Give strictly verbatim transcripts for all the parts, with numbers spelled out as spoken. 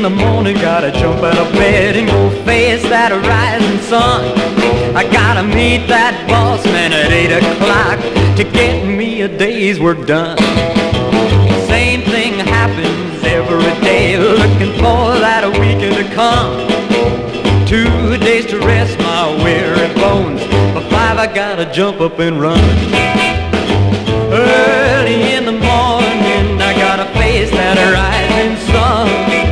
the morning, gotta jump out of bed and go face that rising sun. I gotta meet that boss man at eight o'clock to get me a day's work done. Same thing happens every day, looking for that weekend to come. Two days to rest my weary bones, but five I gotta jump up and run. Early in the morning I gotta face that rising sun.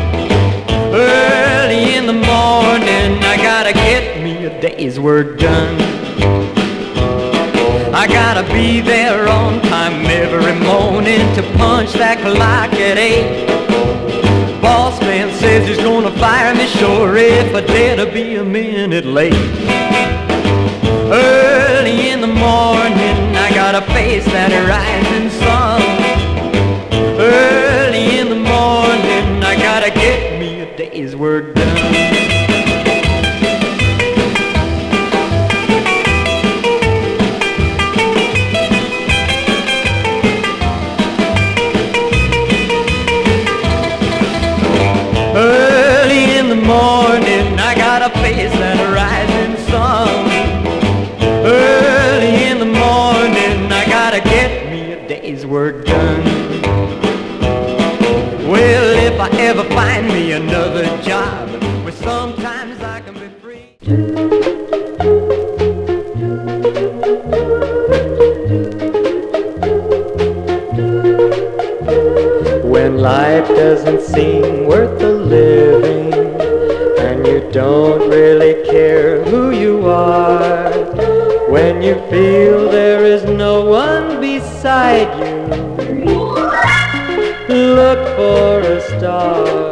Early in the morning I gotta get me a day's work done. I gotta be there on time every morning to punch that clock at eight. Boss man says he's gonna fire me sure if I dare to be a minute late. Early in the morning I gotta face that rising sun. Early in the morning I gotta get me a day's work done. Early in the morning I gotta face that rising sun. Early in the morning I gotta get me a day's work done. Well, if I ever find me another job where sometimes I can be free. When life doesn't seem worth the living and you don't really care who you are, when you feel there is no one beside you, look for a star.